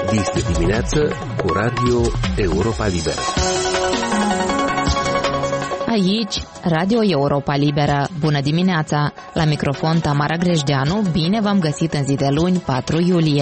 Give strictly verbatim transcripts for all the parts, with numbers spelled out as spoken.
Este dimineață cu Radio Europa Liberă. Aici, Radio Europa Liberă. Bună dimineața! La microfon Tamara Grejdeanu, bine v-am găsit în zi de luni, patru iulie.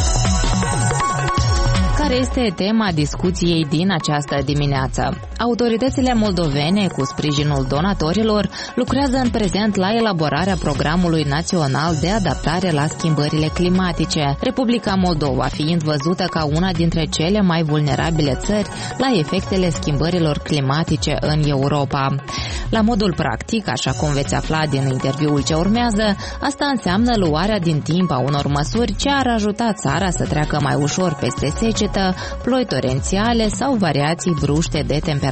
Care este tema discuției din această dimineață? Autoritățile moldovene, cu sprijinul donatorilor, lucrează în prezent la elaborarea programului național de adaptare la schimbările climatice, Republica Moldova fiind văzută ca una dintre cele mai vulnerabile țări la efectele schimbărilor climatice în Europa. La modul practic, așa cum veți afla din interviul ce urmează, asta înseamnă luarea din timp a unor măsuri ce ar ajuta țara să treacă mai ușor peste secetă, ploi torențiale sau variații bruște de temperatură.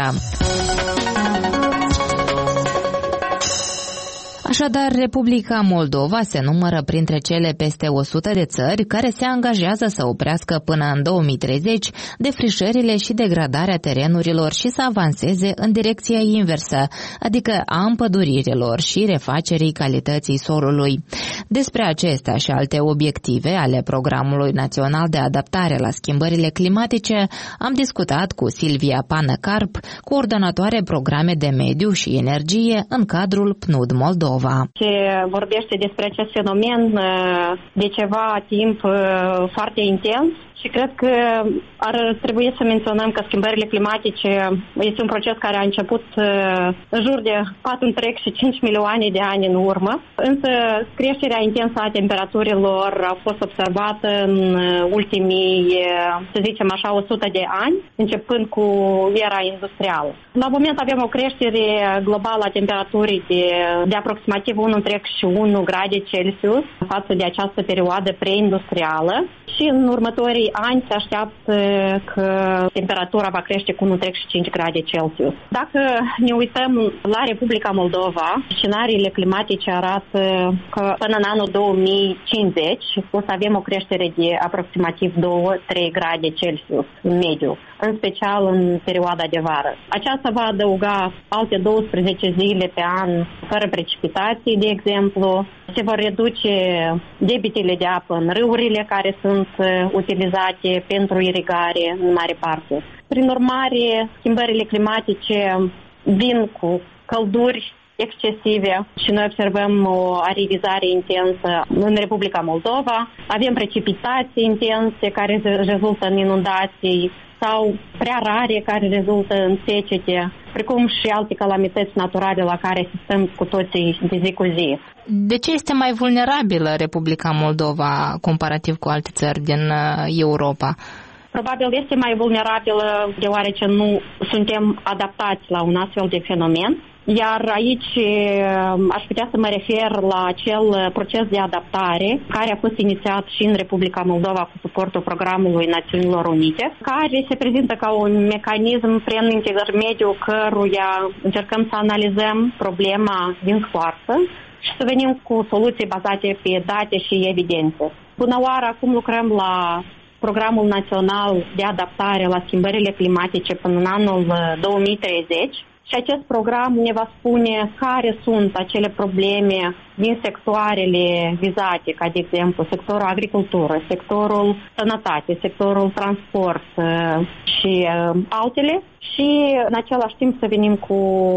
Așadar, Republica Moldova se numără printre cele peste o sută de țări care se angajează să oprească până în două mii treizeci defrișările și degradarea terenurilor și să avanseze în direcția inversă, adică a împăduririlor și refacerii calității solului. Despre acestea și alte obiective ale Programului Național de Adaptare la Schimbările Climatice am discutat cu Silvia Pană-Carp, coordonatoare programe de mediu și energie în cadrul P N U D Moldova. Se vorbește despre acest fenomen de ceva timp foarte intens și cred că ar trebui să menționăm că schimbările climatice este un proces care a început în jur de patru întreg și cinci milioane de ani în urmă, însă creșterea intensă a temperaturilor a fost observată în ultimii, să zicem așa, o sută de ani, începând cu era industrială. La moment avem o creștere globală a temperaturii de, de aproximativ unu întreg și unu grade Celsius față de această perioadă preindustrială și în următorii ani se așteaptă că temperatura va crește cu unu întreg și cinci grade Celsius. Dacă ne uităm la Republica Moldova, scenariile climatice arată că până în anul două mii cincizeci o să avem o creștere de aproximativ doi trei grade Celsius în mediu, în special în perioada de vară. Aceasta va adăuga alte douăsprezece zile pe an fără precipitații, de exemplu. Se vor reduce debitele de apă în râurile care sunt utilizate pentru irigare în mare parte. Prin urmare, schimbările climatice vin cu călduri excesive și noi observăm o aridizare intensă în Republica Moldova. Avem precipitații intense care rezultă în inundații sau prea rare care rezultă în secete, precum și alte calamități naturale la care asistăm cu toții de zi cu zi. De ce este mai vulnerabilă Republica Moldova comparativ cu alte țări din Europa? Probabil este mai vulnerabilă deoarece nu suntem adaptați la un astfel de fenomen. Iar aici aș putea să mă refer la acel proces de adaptare care a fost inițiat și în Republica Moldova cu suportul Programului Națiunilor Unite, care se prezintă ca un mecanism prin intermediul căruia încercăm să analizăm problema din soartă și să venim cu soluții bazate pe date și evidențe. Până oară acum lucrăm la Programul Național de Adaptare la Schimbările Climatice până în anul două mii treizeci. Și acest program ne va spune care sunt acele probleme din sectoarele vizate, ca de exemplu sectorul agricultură, sectorul sănătate, sectorul transport și altele și în același timp să venim cu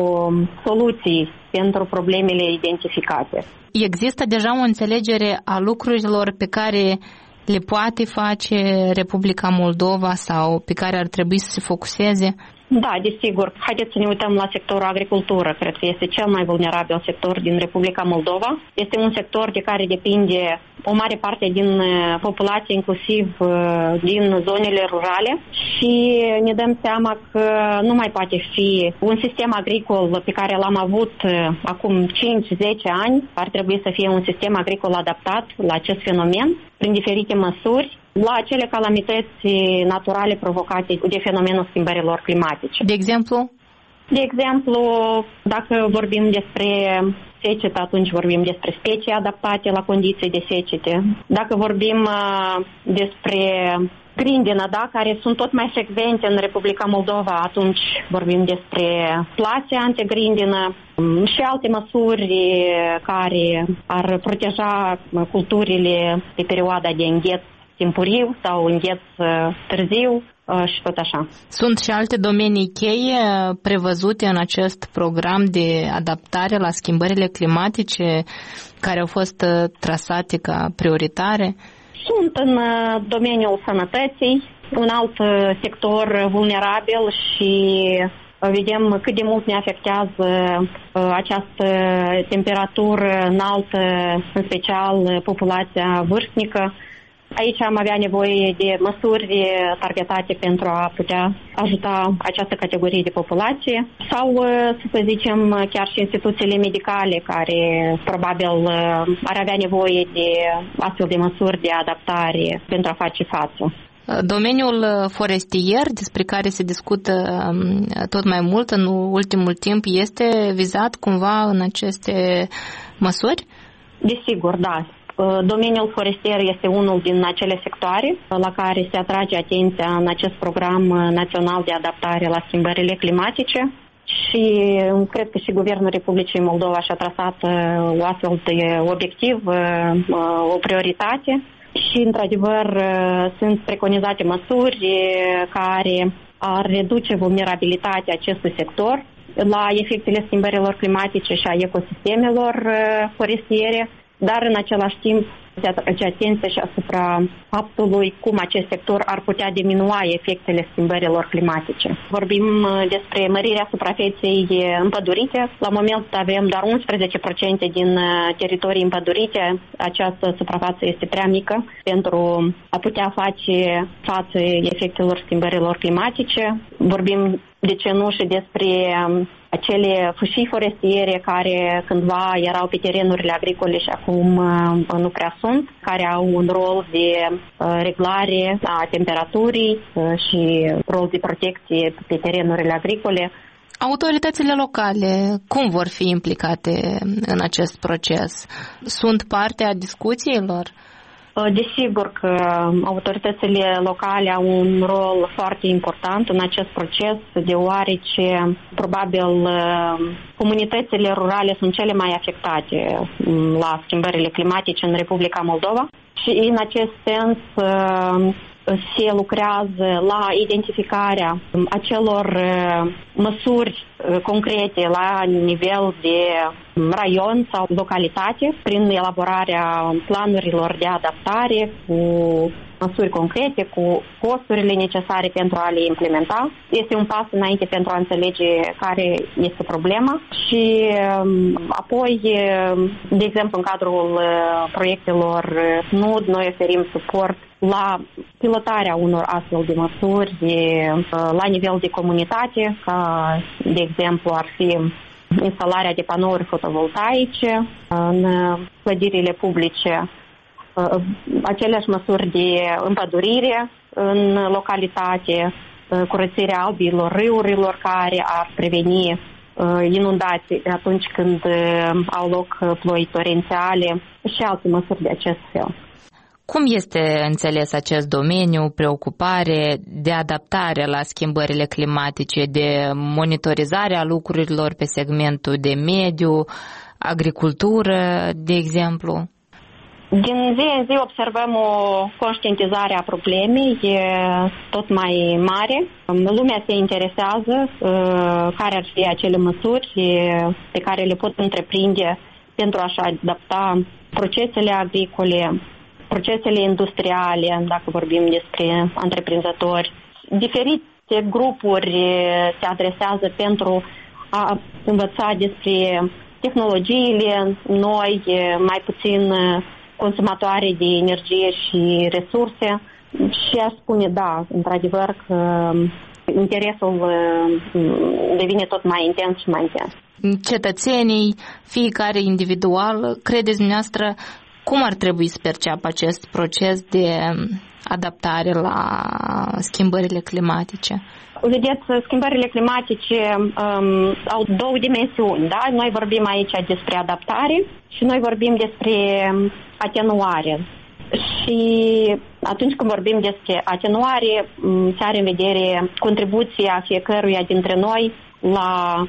soluții pentru problemele identificate. Există deja o înțelegere a lucrurilor pe care le poate face Republica Moldova sau pe care ar trebui să se focuseze? Da, desigur. Haideți să ne uităm la sectorul agricultură. Cred că este cel mai vulnerabil sector din Republica Moldova. Este un sector de care depinde o mare parte din populație, inclusiv din zonele rurale și ne dăm seama că nu mai poate fi un sistem agricol pe care l-am avut acum cinci zece ani. Ar trebui să fie un sistem agricol adaptat la acest fenomen prin diferite măsuri la acele calamități naturale provocate de fenomenul schimbărilor climatice. De exemplu? De exemplu, dacă vorbim despre secetă, atunci vorbim despre specii adaptate la condiții de secete. Dacă vorbim uh, despre grindină, da, care sunt tot mai frecvente în Republica Moldova, atunci vorbim despre plase antigrindină și alte măsuri care ar proteja culturile pe perioada de îngheț timpuriu sau îngheț târziu și tot așa. Sunt și alte domenii cheie prevăzute în acest program de adaptare la schimbările climatice care au fost trasate ca prioritare? Sunt în domeniul sănătății, un alt sector vulnerabil și vedem cât de mult ne afectează această temperatură înaltă, în special populația vârstnică. Aici am avea nevoie de măsuri targetate pentru a putea ajuta această categorie de populație sau, să zicem, chiar și instituțiile medicale care probabil ar avea nevoie de astfel de măsuri de adaptare pentru a face față. Domeniul forestier, despre care se discută tot mai mult în ultimul timp, este vizat cumva în aceste măsuri? Desigur, da. Domeniul forestier este unul din acele sectoare la care se atrage atenția în acest program național de adaptare la schimbările climatice și cred că și Guvernul Republicii Moldova și-a trasat o astfel de obiectiv, o prioritate și, într-adevăr, sunt preconizate măsuri care ar reduce vulnerabilitatea acestui sector la efectele schimbărilor climatice și a ecosistemelor forestiere, dar în același timp se atrage atenție și asupra faptului cum acest sector ar putea diminua efectele schimbărilor climatice. Vorbim despre mărirea suprafeței împădurite. La moment avem doar unsprezece la sută din teritorii împădurite. Această suprafață este prea mică pentru a putea face față efectelor schimbărilor climatice. Vorbim, de ce nu, și despre acele fâșii forestiere care cândva erau pe terenurile agricole și acum nu prea sunt, care au un rol de reglare a temperaturii și rol de protecție pe terenurile agricole. Autoritățile locale, cum vor fi implicate în acest proces? Sunt parte a discuțiilor? Desigur că autoritățile locale au un rol foarte important în acest proces, deoarece probabil comunitățile rurale sunt cele mai afectate la schimbările climatice în Republica Moldova și în acest sens se lucrează la identificarea acelor măsuri concrete la nivel de raion sau localitate prin elaborarea planurilor de adaptare cu măsuri concrete, cu costurile necesare pentru a le implementa. Este un pas înainte pentru a înțelege care este problema și apoi, de exemplu, în cadrul proiectelor S N U D, noi oferim suport la pilotarea unor astfel de măsuri la nivel de comunitate, ca de exemplu ar fi instalarea de panouri fotovoltaice în clădirile publice, aceleași măsuri de împădurire în localitate, curățirea albilor râurilor care ar preveni inundații atunci când au loc ploi torențiale și alte măsuri de acest fel. Cum este înțeles acest domeniu, preocupare de adaptare la schimbările climatice, de monitorizare a lucrurilor pe segmentul de mediu, agricultură, de exemplu? Din zi în zi observăm o conștientizare a problemei tot mai mare. Lumea se interesează care ar fi acele măsuri pe care le pot întreprinde pentru a-și adapta procesele agricole, procesele industriale, dacă vorbim despre întreprinzători. Diferite grupuri se adresează pentru a învăța despre tehnologiile noi, mai puțin consumatoare de energie și resurse. Și aș spune, da, într-adevăr că interesul devine tot mai intens și mai intens. Cetățenii, fiecare individual, credeți dumneavoastră, cum ar trebui să perceapă acest proces de adaptare la schimbările climatice? Vedeți, schimbările climatice um, au două dimensiuni, da? Noi vorbim aici despre adaptare și noi vorbim despre atenuare. Și atunci când vorbim despre atenuare, se are în vedere contribuția fiecăruia dintre noi la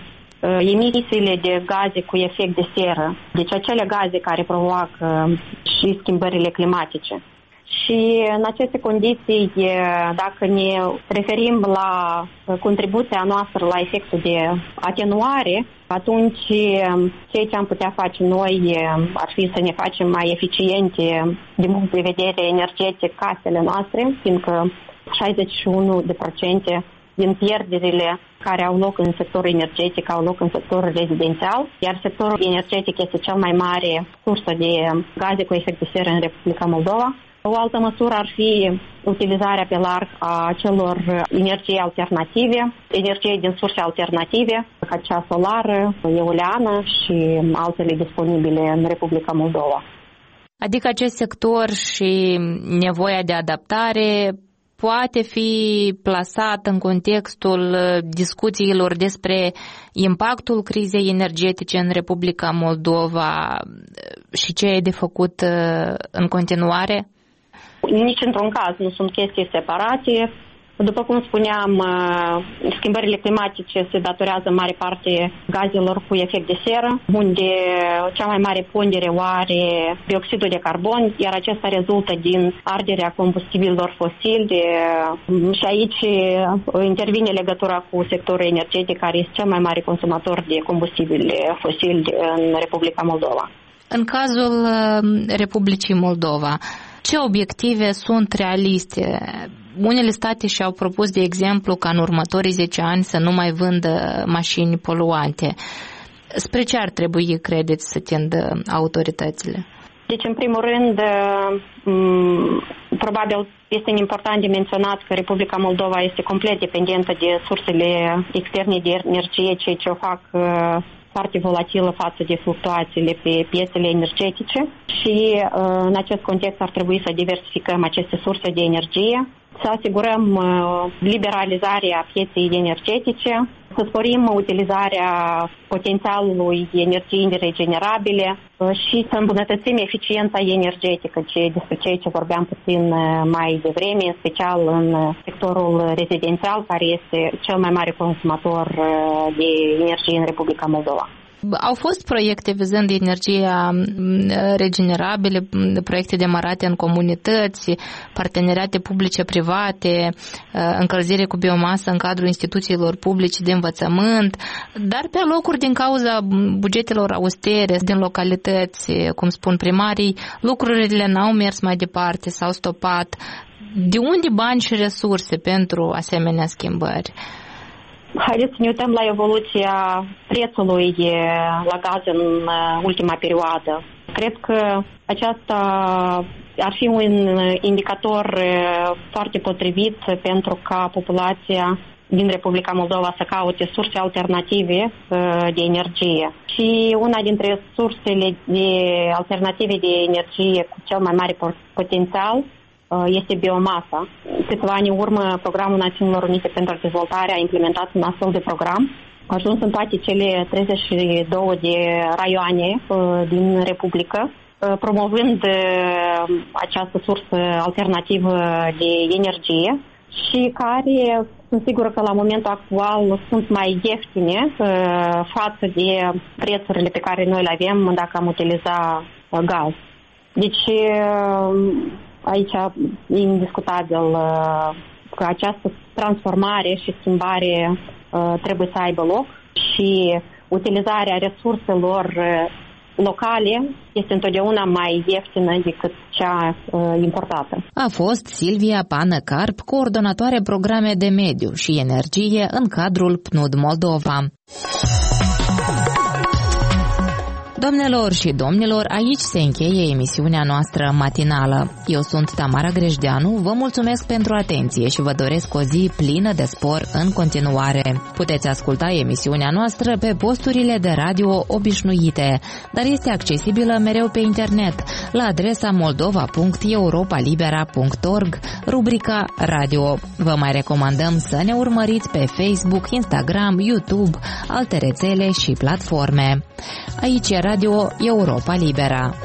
emisiile de gaze cu efect de seră, deci acele gaze care provoacă și schimbările climatice. Și în aceste condiții, dacă ne referim la contribuția noastră la efectul de atenuare, atunci ceea ce am putea face noi ar fi să ne facem mai eficiente din punct de vedere energetic casele noastre, fiindcă șaizeci și unu la sută din pierderile care au loc în sectorul energetic au loc în sectorul rezidențial, iar sectorul energetic este cel mai mare sursă de gaze cu efect de seră în Republica Moldova. O altă măsură ar fi utilizarea pe larg a celor energii alternative, energie din surse alternative, ca cea solară, eoliană și altele disponibile în Republica Moldova. Adică acest sector și nevoia de adaptare poate fi plasat în contextul discuțiilor despre impactul crizei energetice în Republica Moldova și ce e de făcut în continuare? Nici într-un caz nu sunt chestii separate. După cum spuneam, schimbările climatice se datorează în mare parte gazelor cu efect de seră, unde cea mai mare pondere o are dioxidul de carbon, iar acesta rezultă din arderea combustibililor fosili și aici intervine legătura cu sectorul energetic, care este cel mai mare consumator de combustibili fosili în Republica Moldova. În cazul Republicii Moldova, ce obiective sunt realiste? Unele state și-au propus, de exemplu, ca în următorii zece ani să nu mai vândă mașini poluante. Spre ce ar trebui, credeți, să tindă autoritățile? Deci, în primul rând, probabil este important de menționat că Republica Moldova este complet dependentă de sursele externe de energie, ceea ce o fac foarte volatilă față de fluctuațiile pe piețele energetice și în acest context ar trebui să diversificăm aceste surse de energie, să asigurăm liberalizarea pieței energetice, să sporim utilizarea potențialului energiei regenerabile și să îmbunătățim eficiența energetică, ce, despre ceea ce vorbeam puțin mai devreme, în special în sectorul rezidențial, care este cel mai mare consumator de energie în Republica Moldova. Au fost proiecte vizând energia regenerabile, proiecte demarate în comunități, parteneriate publice-private, încălzire cu biomasă în cadrul instituțiilor publice de învățământ, dar pe locuri din cauza bugetelor austere din localități, cum spun primarii, lucrurile n-au mers mai departe, s-au stopat. De unde bani și resurse pentru asemenea schimbări? Haideți să ne uităm la evoluția prețului la gaz în ultima perioadă. Cred că aceasta ar fi un indicator foarte potrivit pentru ca populația din Republica Moldova să caute surse alternative de energie. Și una dintre sursele de alternative de energie cu cel mai mare potențial este biomasa. Câțiva ani în urmă, Programul Națiunilor Unite pentru Dezvoltare a implementat un astfel de program. A ajuns în toate cele treizeci și două de raioane din Republică, promovând această sursă alternativă de energie și care, sunt sigură că la momentul actual sunt mai ieftine față de prețurile pe care noi le avem dacă am utiliza gaz. Deci, aici e indiscutabil că această transformare și schimbare trebuie să aibă loc și utilizarea resurselor locale este întotdeauna mai ieftină decât cea importată. A fost Silvia Pană Carp, coordonatoare programe de mediu și energie în cadrul P N U D Moldova. Doamnelor și domnilor, aici se încheie emisiunea noastră matinală. Eu sunt Tamara Grejdeanu, vă mulțumesc pentru atenție și vă doresc o zi plină de spor în continuare. Puteți asculta emisiunea noastră pe posturile de radio obișnuite, dar este accesibilă mereu pe internet, la adresa moldova punct europa libera punct org, rubrica Radio. Vă mai recomandăm să ne urmăriți pe Facebook, Instagram, YouTube, alte rețele și platforme. Aici e Radio Europa Libera.